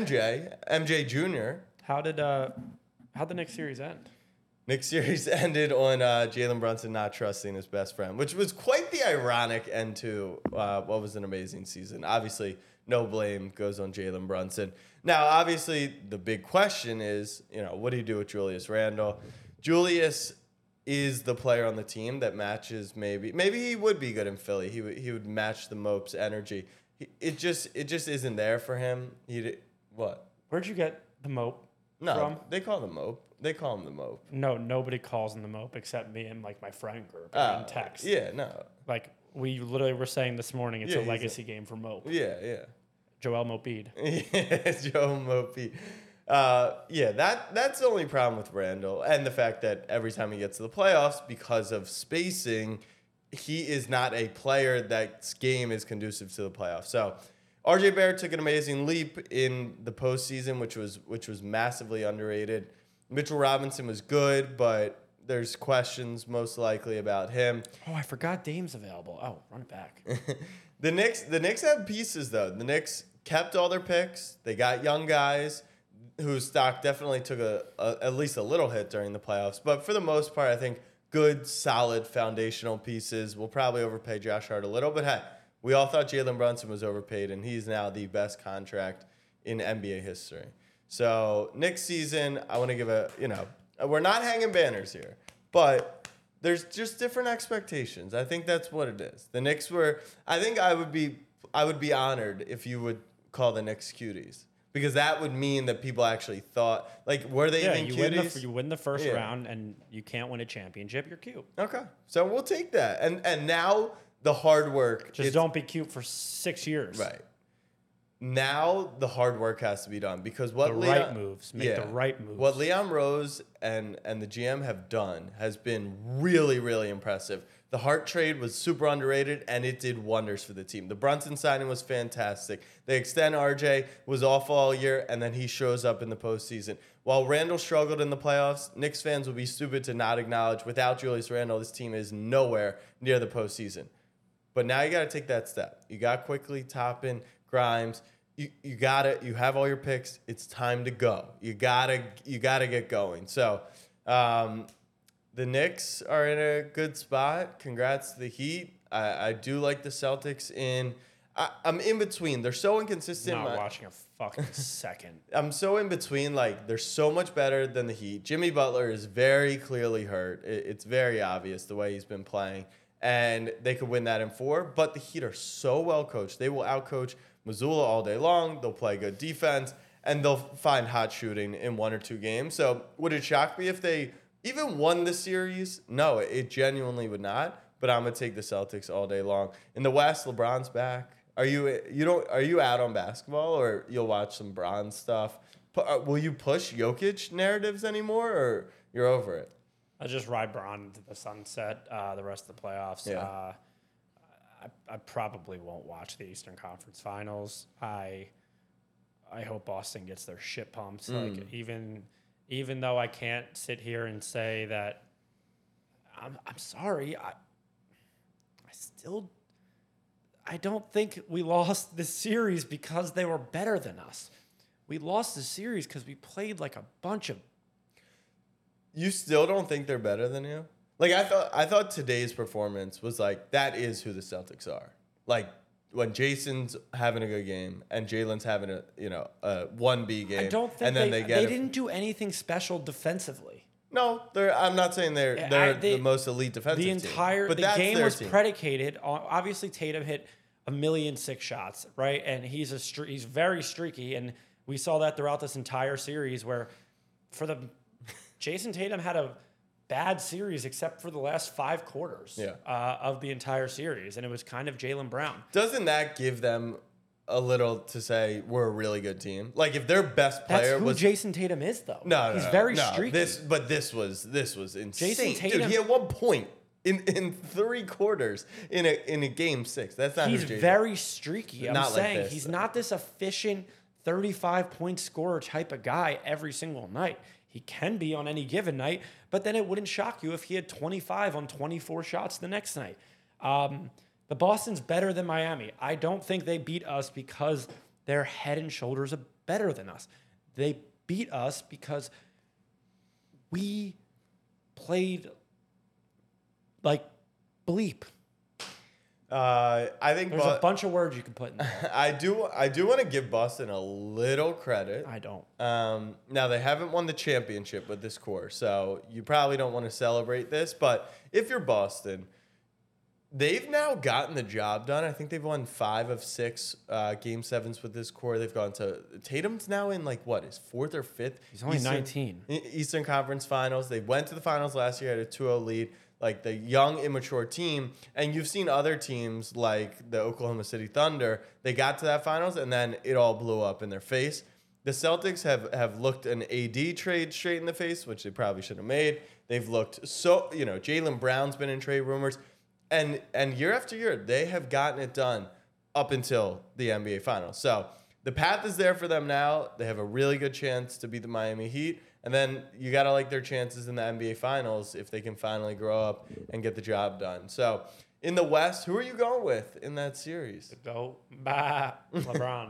MJ Jr. How'd the next series end? Next series ended on Jalen Brunson not trusting his best friend, which was quite the ironic end to what was an amazing season. Obviously, no blame goes on Jalen Brunson. Now, obviously, the big question is, what do you do with Julius Randle? Julius is the player on the team that matches maybe he would be good in Philly. He would match the Mope's energy. It just isn't there for him. What? Where'd you get the Mope from? No, they call the Mope. They call him the Mope. No, nobody calls him the Mope except me and like my friend group in text. Yeah, no. Like we literally were saying this morning, it's a legacy game for Mope. Yeah. Joel Mopeed. Yeah, Joel Mopeed. That's the only problem with Randle, and the fact that every time he gets to the playoffs, because of spacing, he is not a player that's game is conducive to the playoffs. So RJ Barrett took an amazing leap in the postseason, which was massively underrated. Mitchell Robinson was good, but there's questions most likely about him. Oh, I forgot Dame's available. Oh, run it back. The Knicks have pieces, though. The Knicks kept all their picks. They got young guys whose stock definitely took at least a little hit during the playoffs. But for the most part, I think good, solid, foundational pieces. We'll probably overpay Josh Hart a little, but hey, we all thought Jalen Brunson was overpaid, and he's now the best contract in NBA history. So next season, I want to give we're not hanging banners here, but there's just different expectations. I think that's what it is. The Knicks I think I would be honored if you would call the Knicks cuties, because that would mean that people actually thought, like, were they even cuties? You win the first round and you can't win a championship, you're cute. Okay. So we'll take that. And now the hard work. Just don't be cute for 6 years. Right. Now the hard work has to be done, because Make the right moves. What Leon Rose and the GM have done has been really, really impressive. The Hart trade was super underrated, and it did wonders for the team. The Brunson signing was fantastic. They extend RJ, was off all year, and then he shows up in the postseason. While Randle struggled in the playoffs, Knicks fans would be stupid to not acknowledge, without Julius Randle, this team is nowhere near the postseason. But now you got to take that step. You got Quickly, Toppin, Grimes. You have all your picks. It's time to go. You gotta get going. So the Knicks are in a good spot. Congrats to the Heat. I do like the Celtics I'm in between. They're so inconsistent. Not watching a fucking second. I'm so in between. Like, they're so much better than the Heat. Jimmy Butler is very clearly hurt. It's very obvious the way he's been playing. And they could win that in 4. But the Heat are so well coached. They will outcoach Missoula all day long. They'll play good defense. And they'll find hot shooting in 1 or 2 games. So would it shock me if they even won the series? No, it genuinely would not. but I'm gonna take the Celtics all day long. In the West, LeBron's back. Are you out on basketball, or you'll watch some Bron stuff? Will you push Jokic narratives anymore, or you're over it? I'll just ride Bron into the sunset the rest of the playoffs. Yeah. I probably won't watch the Eastern Conference Finals. I hope Boston gets their shit pumped. Like even though I can't sit here and say that I'm sorry, I don't think we lost this series because they were better than us. We lost the series because we played like a bunch of. You still don't think they're better than you? Like I thought today's performance was like that is who the Celtics are. Like when Jason's having a good game and Jalen's having a 1B game. I don't think and then they didn't do anything special defensively. No, I'm not saying they're the most elite defensive team. The game was predicated on, obviously Tatum hit 1,000,006 shots, right? And he's very streaky, and we saw that throughout this entire series where Jason Tatum had a bad series except for the last 5 quarters of the entire series, and it was kind of Jaylen Brown. Doesn't that give them a little to say we're a really good team? Like if their best player was Jason Tatum is though. He's very streaky. This was insane. Jason Tatum, dude, he had 1 point in 3 quarters in a game 6. That's not. He's very streaky. I'm saying like this, he's not this efficient 35-point scorer type of guy every single night. He can be on any given night, but then it wouldn't shock you if he had 25 on 24 shots the next night. The Boston's better than Miami. I don't think they beat us because they're head and shoulders better than us. They beat us because we played like bleep. I think there's a bunch of words you can put in there. I do want to give Boston a little credit. I don't. Now they haven't won the championship with this core, so you probably don't want to celebrate this. But if you're Boston, they've now gotten the job done. I think they've won 5 of 6 game 7s with this core. They've gone to Tatum's now in his 4th or 5th. He's only 19. Eastern Conference Finals. They went to the finals last year at a 2-0 lead. Like the young, immature team. And you've seen other teams like the Oklahoma City Thunder. They got to that finals and then it all blew up in their face. The Celtics have looked an AD trade straight in the face, which they probably should have made. They've looked Jaylen Brown's been in trade rumors. And year after year, they have gotten it done up until the NBA Finals. So the path is there for them now. They have a really good chance to beat the Miami Heat. And then you got to like their chances in the NBA Finals if they can finally grow up and get the job done. So in the West, who are you going with in that series? LeBron.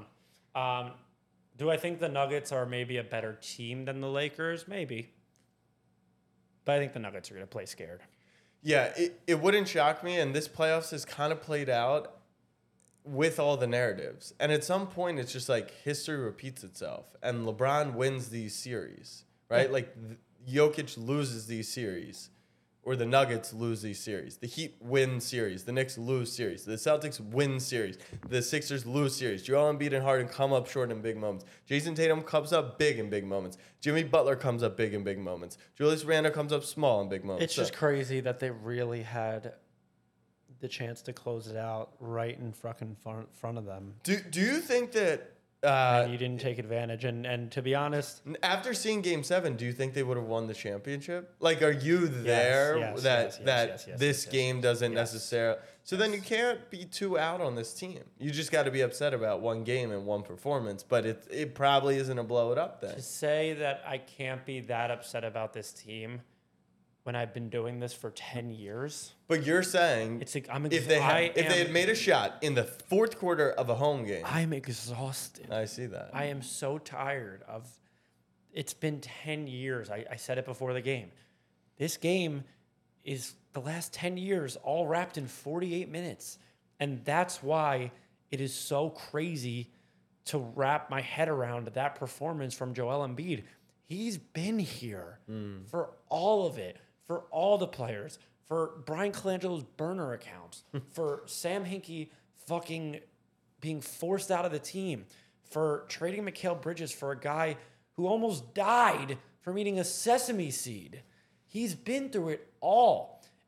Do I think the Nuggets are maybe a better team than the Lakers? Maybe. But I think the Nuggets are going to play scared. Yeah, it wouldn't shock me. And this playoffs has kind of played out with all the narratives. And at some point, it's just like history repeats itself. And LeBron wins these series, right? Like Jokic loses these series. Or the Nuggets lose these series. The Heat win series. The Knicks lose series. The Celtics win series. The Sixers lose series. Joel Embiid and Harden come up short in big moments. Jason Tatum comes up big in big moments. Jimmy Butler comes up big in big moments. Julius Randle comes up small in big moments. It's just crazy that they really had the chance to close it out right in fucking front of them. Do you think that... and you didn't take advantage. And to be honest... After seeing Game 7, do you think they would have won the championship? Like, are you there this game doesn't necessarily... So then you can't be too out on this team. You just got to be upset about one game and one performance, but it probably isn't a blow it up then. To say that I can't be that upset about this team when I've been doing this for 10 years. But you're saying if they had made a shot in the 4th quarter of a home game. I'm exhausted. I see that. I am so tired of it's been 10 years. I said it before the game. This game is the last 10 years all wrapped in 48 minutes. And that's why it is so crazy to wrap my head around that performance from Joel Embiid. He's been here for all of it. For all the players, for Brian Colangelo's burner accounts, for Sam Hinkie fucking being forced out of the team, for trading Mikal Bridges for a guy who almost died from eating a sesame seed. He's been through it all.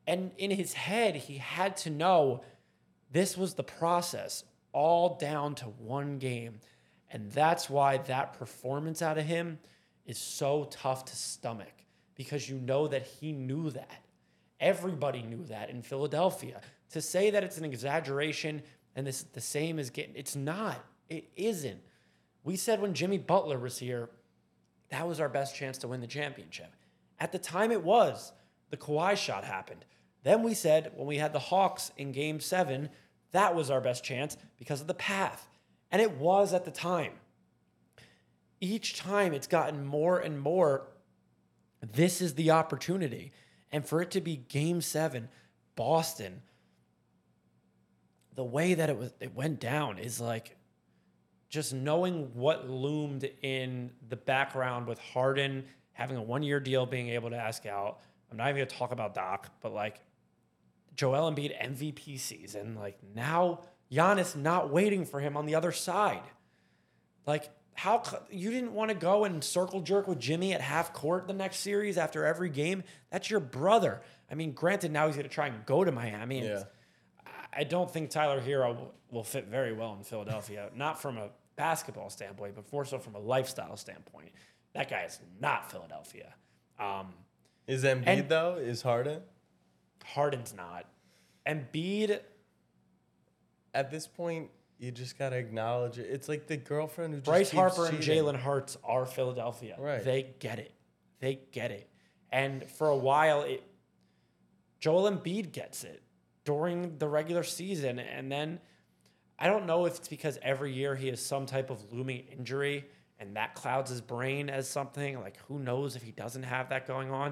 And in his head, he had to know this was the process, all down to one game. And that's why that performance out of him is so tough to stomach, because you know that he knew that. Everybody knew that in Philadelphia. To say that it's an exaggeration and this the same as getting, it's not. It isn't. We said when Jimmy Butler was here, that was our best chance to win the championship. At the time it was. The Kawhi shot happened. Then we said when we had the Hawks in Game 7, that was our best chance because of the path. And it was at the time. Each time it's gotten more and more, this is the opportunity. And for it to be Game 7, Boston, the way that it went down is like just knowing what loomed in the background with Harden having a one-year deal, being able to ask out. I'm not even going to talk about Doc, but like Joel Embiid MVP season, like now Giannis not waiting for him on the other side. Like how you didn't want to go and circle jerk with Jimmy at half court the next series after every game? That's your brother. I mean, granted, now he's going to try and go to Miami. Yeah. I don't think Tyler Hero will fit very well in Philadelphia, not from a basketball standpoint, but more so from a lifestyle standpoint. That guy is not Philadelphia. Is Embiid, though? Is Harden? Harden's not. Embiid, at this point, you just got to acknowledge it. It's like the girlfriend who just Bryce keeps Harper cheating. and Jalen Hurts are Philadelphia. Right. They get it. They get it. And for a while, Joel Embiid gets it during the regular season. And then I don't know if it's because every year he has some type of looming injury and that clouds his brain as something. Like, who knows if he doesn't have that going on.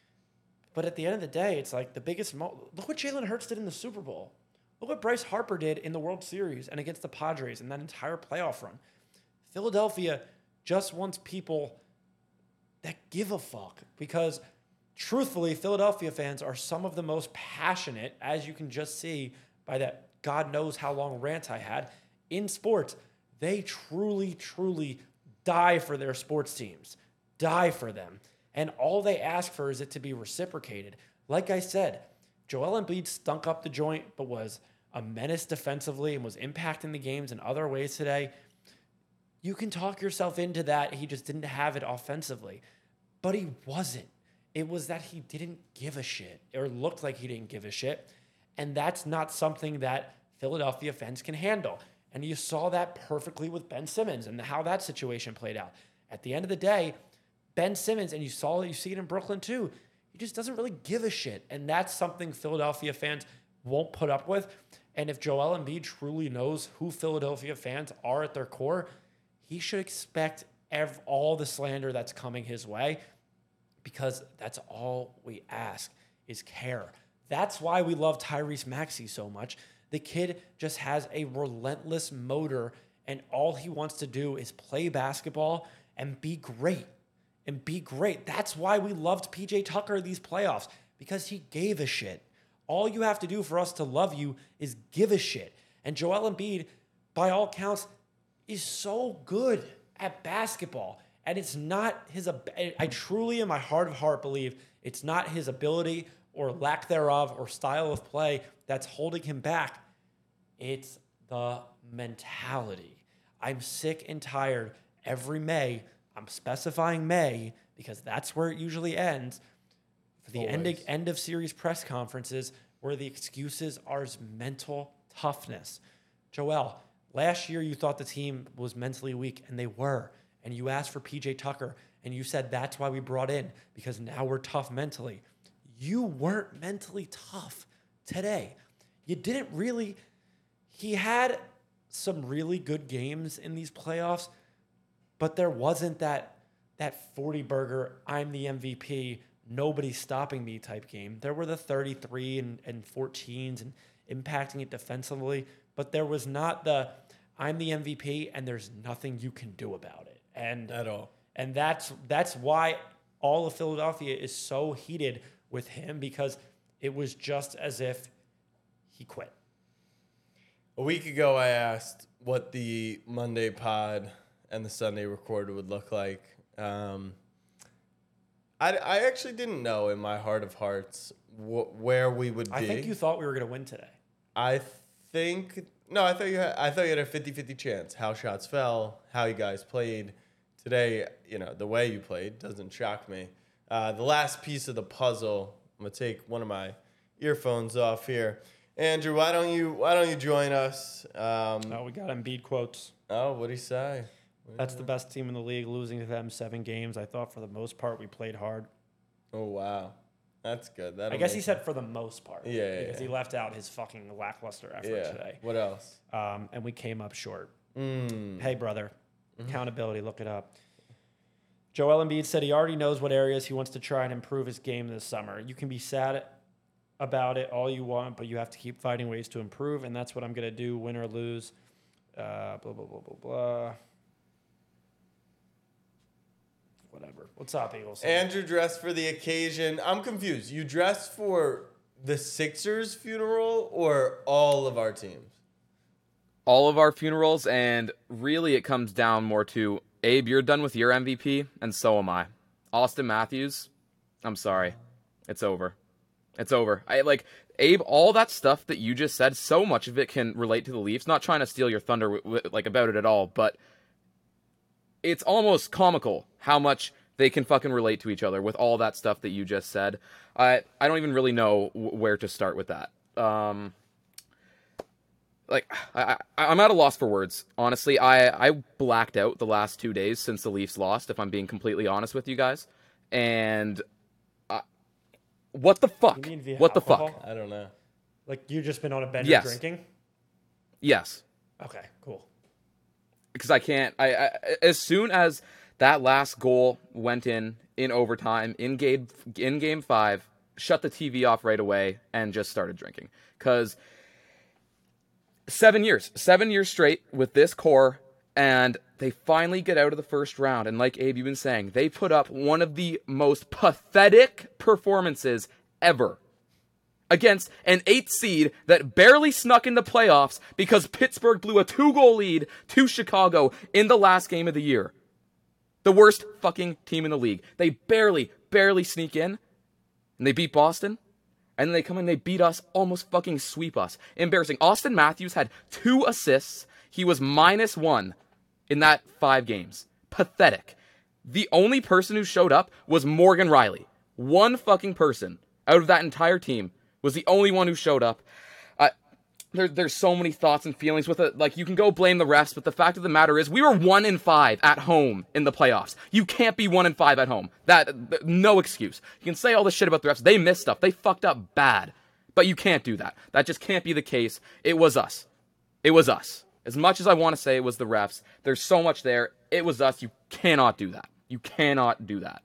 But at the end of the day, it's like the biggest look what Jalen Hurts did in the Super Bowl. Look what Bryce Harper did in the World Series and against the Padres in that entire playoff run. Philadelphia just wants people that give a fuck, because truthfully, Philadelphia fans are some of the most passionate, as you can just see by that God knows how long rant I had, in sports. They truly, truly die for their sports teams, die for them. And all they ask for is it to be reciprocated. Like I said, Joel Embiid stunk up the joint, but was a menace defensively and was impacting the games in other ways today. You can talk yourself into that. He just didn't have it offensively. But he wasn't. It was that he didn't give a shit, or looked like he didn't give a shit. And that's not something that Philadelphia fans can handle. And you saw that perfectly with Ben Simmons and how that situation played out. At the end of the day, Ben Simmons, and you see it in Brooklyn too, he just doesn't really give a shit. And that's something Philadelphia fans won't put up with. And if Joel Embiid truly knows who Philadelphia fans are at their core, he should expect all the slander that's coming his way, because that's all we ask is care. That's why we love Tyrese Maxey so much. The kid just has a relentless motor, and all he wants to do is play basketball and be great. And be great. That's why we loved PJ Tucker these playoffs, because he gave a shit. All you have to do for us to love you is give a shit. And Joel Embiid, by all counts, is so good at basketball. And it's not his, I truly in my heart of heart believe it's not his ability or lack thereof or style of play that's holding him back. It's the mentality. I'm sick and tired every May. I'm specifying May because that's where it usually ends. For the end of series press conferences where the excuses are mental toughness. Joel, last year you thought the team was mentally weak, and they were. And you asked for PJ Tucker, and you said that's why we brought in, because now we're tough mentally. You weren't mentally tough today. You didn't really. He had some really good games in these playoffs, but there wasn't that 40-burger, I'm the MVP, nobody's stopping me type game. There were the 33 and 14s and impacting it defensively, but there was not the I'm the MVP and there's nothing you can do about it. And at all. And that's why all of Philadelphia is so heated with him, because it was just as if he quit. A week ago, I asked what the Monday pod and the Sunday record would look like. I actually didn't know in my heart of hearts where we would be. I think you thought we were going to win today. I think no. I thought you had a 50-50 chance. How shots fell, how you guys played today. The way you played doesn't shock me. The last piece of the puzzle. I'm gonna take one of my earphones off here. Andrew, why don't you join us? We got Embiid quotes. Oh, what'd he say? That's the best team in the league, losing to them 7 games. I thought for the most part we played hard. Oh, wow. That's good. I guess he said for the most part. Yeah. Because he left out his fucking lackluster effort today. What else? And we came up short. Hey, brother. Accountability, look it up. Joel Embiid said he already knows what areas he wants to try and improve his game this summer. You can be sad about it all you want, but you have to keep finding ways to improve, and that's what I'm going to do, win or lose. Blah, blah, blah, blah, blah. Whatever. What's up, Eagles? Andrew dressed for the occasion. I'm confused. You dressed for the Sixers funeral or all of our teams? All of our funerals, and really it comes down more to, Abe, you're done with your MVP, and so am I. Austin Matthews, I'm sorry. It's over. It's over. Abe, all that stuff that you just said, so much of it can relate to the Leafs. Not trying to steal your thunder about it at all, but it's almost comical how much they can fucking relate to each other with all that stuff that you just said. I don't even really know where to start with that. I'm at a loss for words. Honestly, I blacked out the last 2 days since the Leafs lost, if I'm being completely honest with you guys. And what the fuck? You mean via what alcohol? The fuck? I don't know. Like, you just been on a bender Yes. drinking? Yes. Okay, cool. Because I can't. I as soon as that last goal went in overtime in game 5, shut the TV off right away and just started drinking. Because 7 years straight with this core, and they finally get out of the first round. And like Abe, you've been saying, they put up one of the most pathetic performances ever against an 8th seed that barely snuck into playoffs because Pittsburgh blew a 2-goal lead to Chicago in the last game of the year. The worst fucking team in the league. They barely sneak in, and they beat Boston, and then they come in and they beat us, almost fucking sweep us. Embarrassing. Austin Matthews had 2 assists. He was -1 in that 5 games. Pathetic. The only person who showed up was Morgan Riley. One fucking person out of that entire team was the only one who showed up. There's so many thoughts and feelings with it. Like, you can go blame the refs, but the fact of the matter is we were 1-5 at home in the playoffs. You can't be 1-5 at home. No excuse. You can say all this shit about the refs. They missed stuff. They fucked up bad. But you can't do that. That just can't be the case. It was us. It was us. As much as I want to say it was the refs, there's so much there. It was us. You cannot do that. You cannot do that.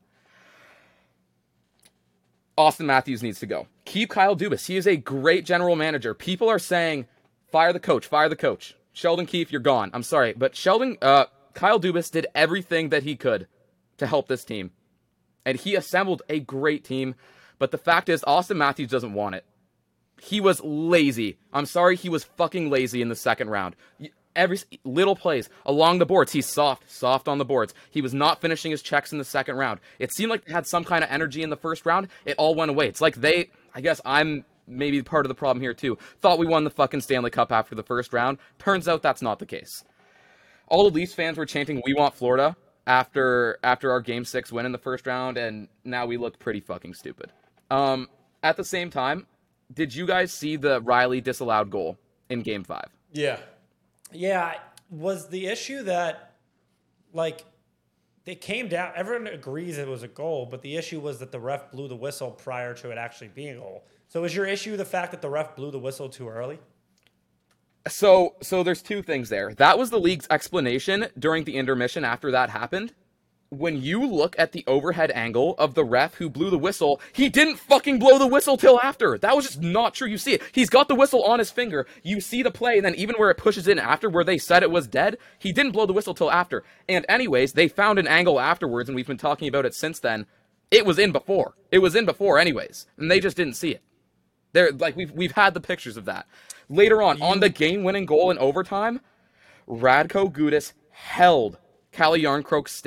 Austin Matthews needs to go. Keep Kyle Dubas. He is a great general manager. People are saying, fire the coach, fire the coach. Sheldon Keefe, you're gone. I'm sorry, but Kyle Dubas did everything that he could to help this team. And he assembled a great team. But the fact is, Austin Matthews doesn't want it. He was lazy. I'm sorry, he was fucking lazy in the second round. Every little plays along the boards, he's soft on the boards. He was not finishing his checks in the second round. It seemed like they had some kind of energy in the first round. It all went away. It's like I guess I'm maybe part of the problem here too, thought we won the fucking Stanley Cup after the first round. Turns out that's not the case. All the Leafs fans were chanting, "We want Florida," after our Game 6 win in the first round, and now we look pretty fucking stupid. At the same time, did you guys see the Riley disallowed goal in Game 5? Yeah. Yeah, was the issue that, like, they came down, everyone agrees it was a goal, but the issue was that the ref blew the whistle prior to it actually being a goal. So is your issue the fact that the ref blew the whistle too early? So there's 2 things there. That was the league's explanation during the intermission after that happened. When you look at the overhead angle of the ref who blew the whistle, he didn't fucking blow the whistle till after. That was just not true. You see it. He's got the whistle on his finger. You see the play, and then even where it pushes in after, where they said it was dead, he didn't blow the whistle till after. And anyways, they found an angle afterwards, and we've been talking about it since then. It was in before. It was in before anyways, and they just didn't see it. We've had the pictures of that. Later on the game-winning goal in overtime, Radko Gudas held Calle Yarncroke's stick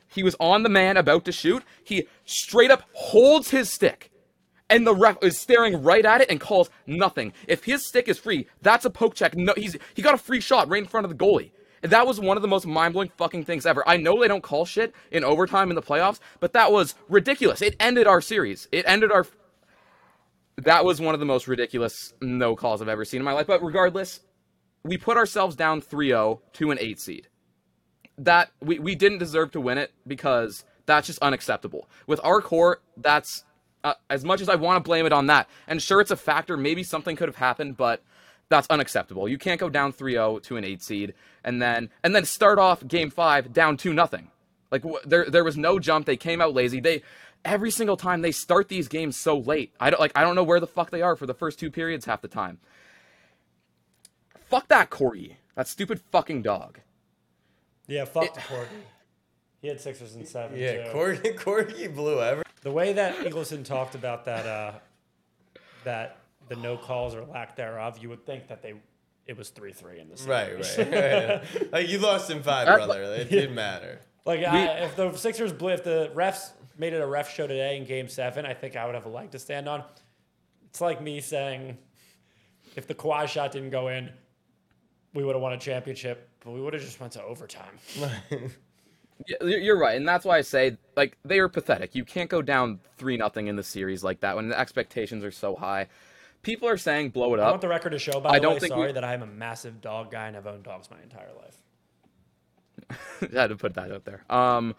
He was on the man about to shoot. He straight up holds his stick. And the ref is staring right at it and calls nothing. If his stick is free, that's a poke check. No, he got a free shot right in front of the goalie. And that was one of the most mind-blowing fucking things ever. I know they don't call shit in overtime in the playoffs, but that was ridiculous. It ended our series. That was one of the most ridiculous no calls I've ever seen in my life. But regardless, we put ourselves down 3-0 to an 8 seed. That we didn't deserve to win it because that's just unacceptable. With our core, that's as much as I want to blame it on that. And sure, it's a factor. Maybe something could have happened, but that's unacceptable. You can't go down 3-0 to an 8 seed and then start off game 5 down 2-0. Like there was no jump. They came out lazy. Every single time they start these games so late. I don't know where the fuck they are for the first 2 periods half the time. Fuck that Corgi. That stupid fucking dog. Yeah, fuck the Corgi. He had 6ers and 7s. Yeah, too. Corgi blew everything. The way that Eagleson talked about that the no calls or lack thereof, you would think that it was 3-3 in the series. Right. Like, you lost in 5, brother. It didn't matter. Like, if the Sixers if the refs made it a ref show today in Game 7, I think I would have a leg to stand on. It's like me saying, if the Kawhi shot didn't go in, we would have won a championship, but we would have just went to overtime. Yeah, you're right, and that's why I say, like, they are pathetic. You can't go down 3-0 in the series like that when the expectations are so high. People are saying blow it up. I want the record to show, by the way, that I am a massive dog guy and I've owned dogs my entire life. I had to put that out there.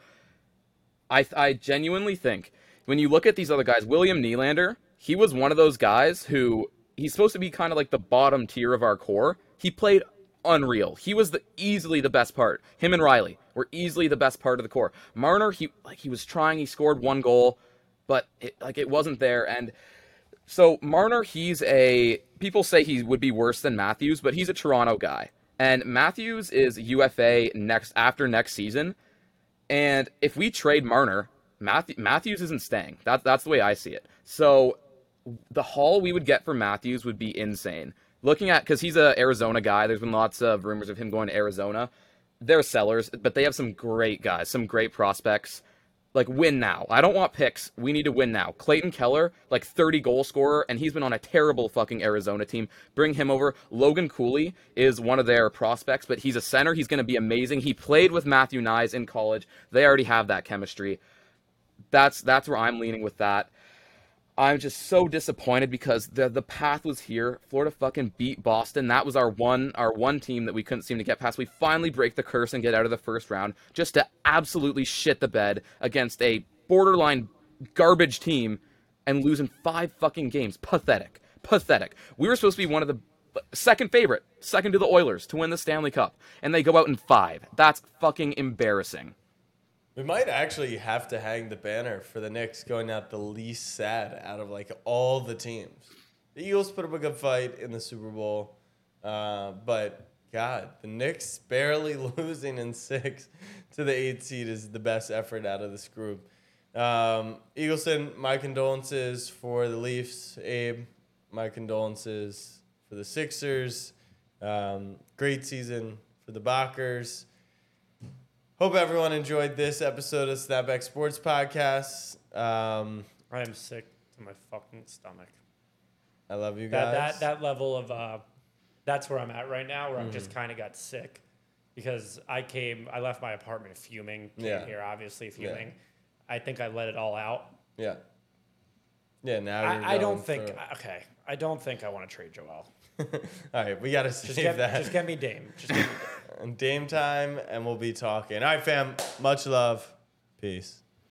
I genuinely think, when you look at these other guys, William Nylander, he was one of those guys who, he's supposed to be kind of like the bottom tier of our core. He played unreal. He was easily the best part. Him and Riley were easily the best part of the core. Marner, he was trying. He scored 1 goal, but it wasn't there. And so Marner, people say he would be worse than Matthews, but he's a Toronto guy. And Matthews is UFA after next season. And if we trade Marner, Matthews isn't staying. That's the way I see it. So the haul we would get for Matthews would be insane. Looking at, because he's an Arizona guy, there's been lots of rumors of him going to Arizona. They're sellers, but they have some great guys, some great prospects. Like, win now. I don't want picks. We need to win now. Clayton Keller, 30 goal scorer, and he's been on a terrible fucking Arizona team. Bring him over. Logan Cooley is one of their prospects, but he's a center. He's going to be amazing. He played with Matthew Nyes in college. They already have that chemistry. That's where I'm leaning with that. I'm just so disappointed because the path was here. Florida fucking beat Boston. That was our one team that we couldn't seem to get past. We finally break the curse and get out of the first round just to absolutely shit the bed against a borderline garbage team and losing 5 fucking games. Pathetic. We were supposed to be one of the second to the Oilers to win the Stanley Cup, and they go out in 5. That's fucking embarrassing. We might actually have to hang the banner for the Knicks going out the least sad out of all the teams. The Eagles put up a good fight in the Super Bowl, but God, the Knicks barely losing in 6 to the 8 seed is the best effort out of this group. Eagleson, my condolences for the Leafs. Abe, my condolences for the Sixers. Great season for the Bockers. Hope everyone enjoyed this episode of Snapback Sports Podcast. I am sick to my fucking stomach. I love you guys. That level of that's where I'm at right now, where I'm just kind of got sick because I left my apartment fuming. Came here obviously fuming. Yeah. I think I let it all out. Yeah. Yeah. Now I don't think I want to trade Joel. All right, we gotta save that. Just get me Dame. Dame time, and we'll be talking. All right, fam. Much love. Peace.